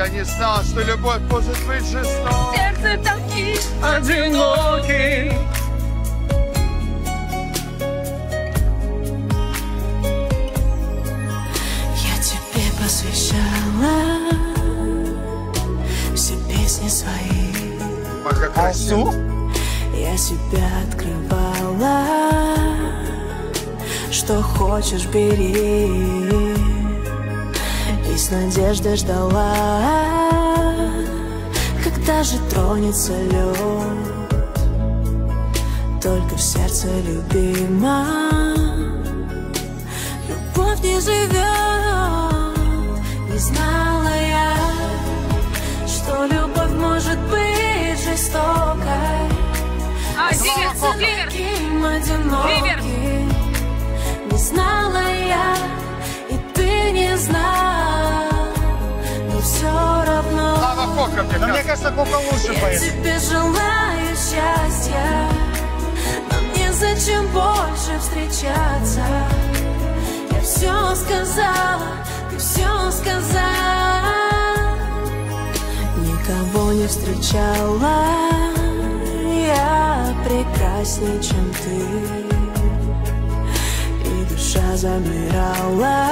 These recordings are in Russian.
Я не знал, что любовь может быть жестокой. Сердце такие одинокий. Я тебе посвящала все песни свои. Как красиво. Я себя открывала, что хочешь бери. И с надеждой ждала, когда же тронется лед. Только в сердце любима любовь не живет. Не знала я, что любовь может быть жестокой. Таким одиноким. Не знала я, и ты не знал, но все равно. Слава Кока, но мне кажется, Кока лучше поет. Я тебе желаю счастья, нам незачем больше встречаться. Я все сказала, ты все сказал. Никого не встречала я прекрасней, чем ты. И душа замирала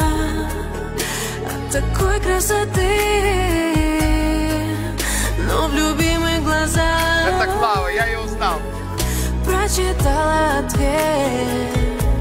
от такой красоты. Но в любимых глазах это Клава, я ее узнал. Прочитала ответ,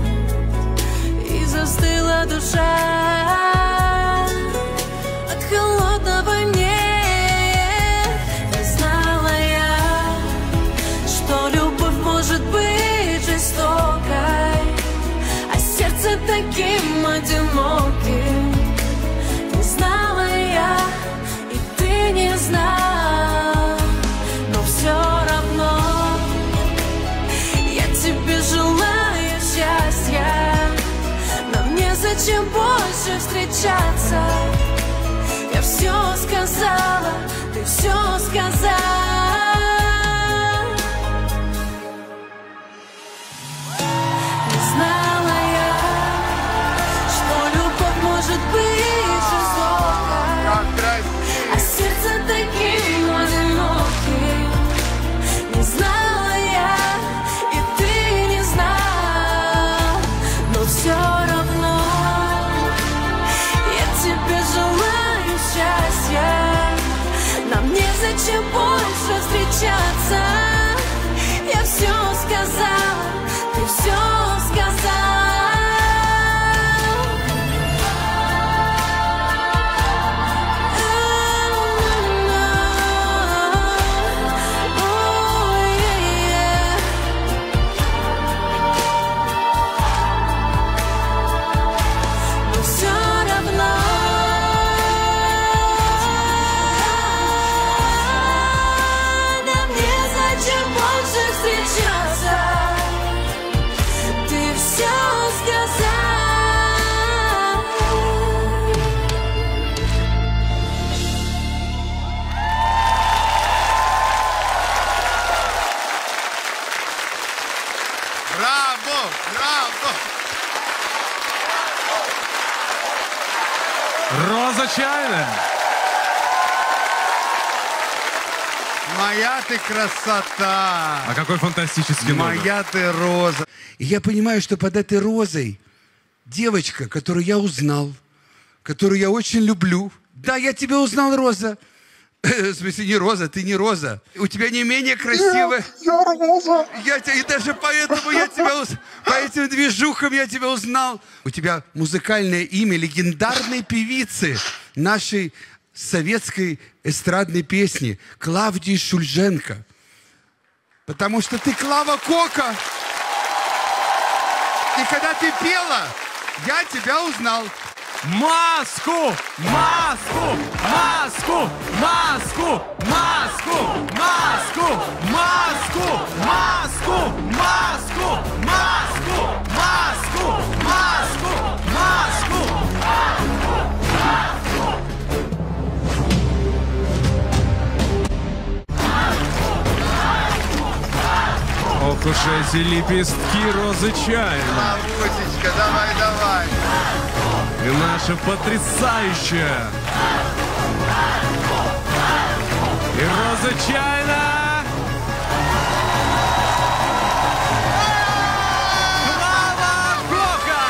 и застыла душа от холодного неба. Не знала я, что любовь может быть жестокой, а сердце таким одиноким. Не знала я, и ты не знал, но все равно я тебе желаю счастья. Нам незачем больше встречаться. Я все сказала, ты все сказал. Не знала я, что любовь может быть жестокой, а сердце таким одиноким. Не знала я, и ты не знал, но все равно я тебе желаю счастья. Нам незачем больше встречаться. Я все сказала, ты все сказал. Браво, браво. Роза Чайна. Моя ты красота. А какой фантастический номер. Моя ты роза. И я понимаю, что под этой розой девочка, которую я узнал, которую я очень люблю. Да, я тебя узнал, Роза. В смысле, не Роза, ты не Роза. У тебя не менее красивая. Я Роза. И даже поэтому я тебя по этим движухам я тебя узнал. У тебя музыкальное имя легендарной певицы нашей советской эстрадной песни Клавдии Шульженко. Потому что ты Клава Кока. И когда ты пела, я тебя узнал. Маску! Маску! Маску! Маску! Маску! Маску! Маску! Маску! Маску! Маску! Маску! Маску! Маску! Ох уж эти лепестки Розы Чайна. И Роза Чайна. Клава Кока.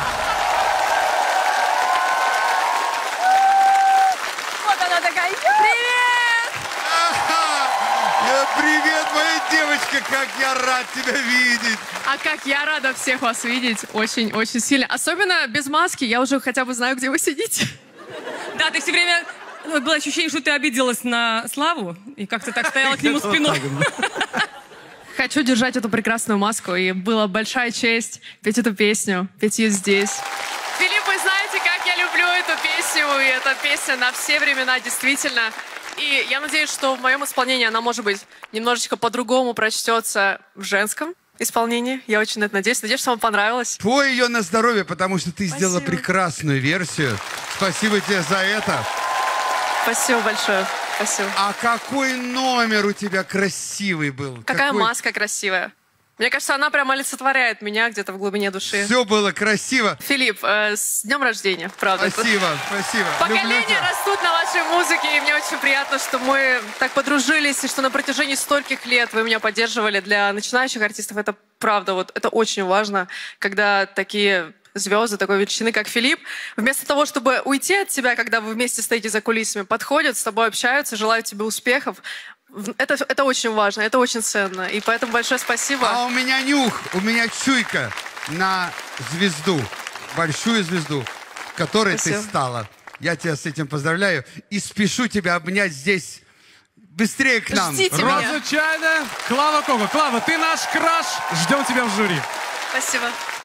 Вот она такая. Привет! Привет, моя девочка, как я рад тебя видеть. А как я рада всех вас видеть. Очень-очень сильно. Особенно без маски. Я уже хотя бы знаю, где вы сидите. Да, ты все время... Было ощущение, что ты обиделась на Славу и как-то так стояла к нему спиной. Хочу держать эту прекрасную маску. И была большая честь петь эту песню, петь ее здесь. Филипп, вы знаете, как я люблю эту песню. И эта песня на все времена, действительно. И я надеюсь, что в моем исполнении она, может быть, немножечко по-другому прочтется в женском исполнении. Я очень на это надеюсь. Надеюсь, что вам понравилось. Пой ее на здоровье, потому что ты сделала Спасибо. прекрасную версию. Спасибо тебе за это. Спасибо большое. Спасибо. А какой номер у тебя красивый был. Какая маска красивая. Мне кажется, она прям олицетворяет меня где-то в глубине души. Все было красиво. Филипп, с днем рождения, правда. Спасибо, спасибо. Люблю Поколения тебя. растут на вашей музыке, и мне очень приятно, что мы так подружились, и что на протяжении стольких лет вы меня поддерживали. Для начинающих артистов это правда, вот это очень важно, когда такие звезды такой величины, как Филипп, вместо того, чтобы уйти от тебя, когда вы вместе стоите за кулисами, подходят, с тобой общаются, желают тебе успехов. Это очень важно, это очень ценно. И поэтому большое спасибо. А у меня нюх, у меня чуйка на звезду, большую звезду, которой Спасибо. ты стала. Я тебя с этим поздравляю и спешу тебя обнять здесь. Быстрее к нам. Ждите меня. Роза Чайна, Клава Кока. Клава, ты наш краш. Ждем тебя в жюри. Спасибо.